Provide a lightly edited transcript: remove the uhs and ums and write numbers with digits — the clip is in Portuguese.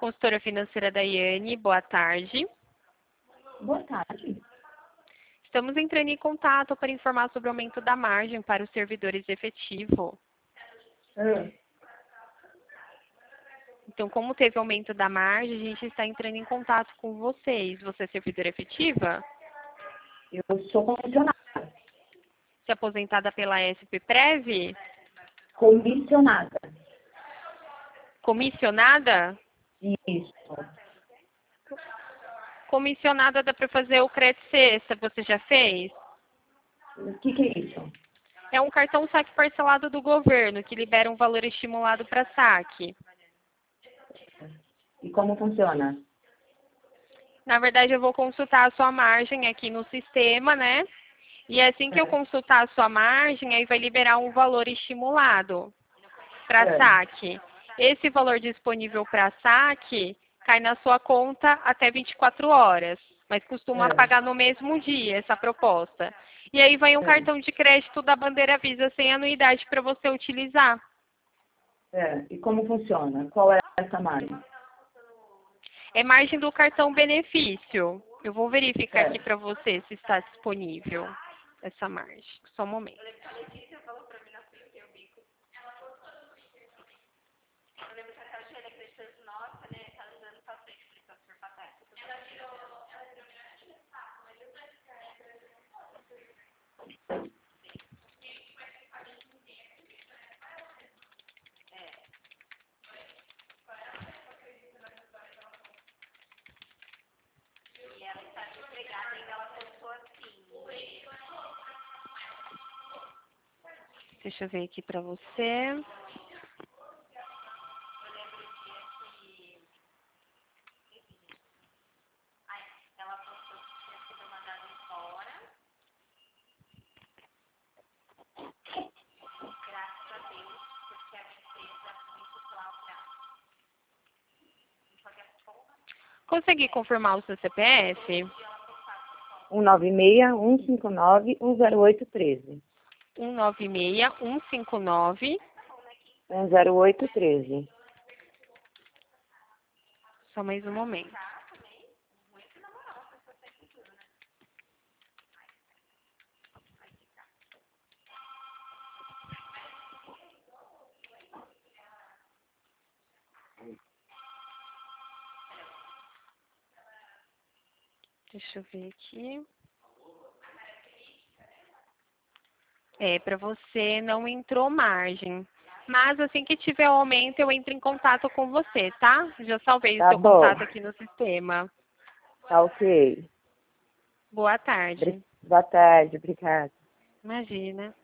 consultora financeira Daiane. Boa tarde. Boa tarde. Estamos entrando em contato para informar sobre o aumento da margem para os servidores efetivo. Então, como teve aumento da margem, a gente está entrando em contato com vocês. Você é servidora efetiva? Eu sou comissionada. Se aposentada pela SP-Prev? Comissionada. Comissionada? Isso. Comissionada dá para fazer o crédito sexta, você já fez? O que é isso? É um cartão saque parcelado do governo, que libera um valor estimulado para saque. E como funciona? Na verdade, eu vou consultar a sua margem aqui no sistema, né? E assim que eu consultar a sua margem, aí vai liberar um valor estimulado para saque. Esse valor disponível para saque cai na sua conta até 24 horas, mas costuma pagar no mesmo dia essa proposta. E aí vai um cartão de crédito da Bandeira Visa sem anuidade para você utilizar. E como funciona? Qual é essa margem? É margem do cartão benefício. Eu vou verificar aqui para você se está disponível essa margem. Só um momento. Deixa eu ver aqui para você. Consegui confirmar o seu CPF? 196-159-10813. 196-159. 10813. Só mais um momento. Deixa eu ver aqui. Para você não entrou margem. Mas assim que tiver o aumento, eu entro em contato com você, tá? Já salvei o seu contato aqui no sistema. Tá ok. Boa tarde. Boa tarde, obrigada. Imagina.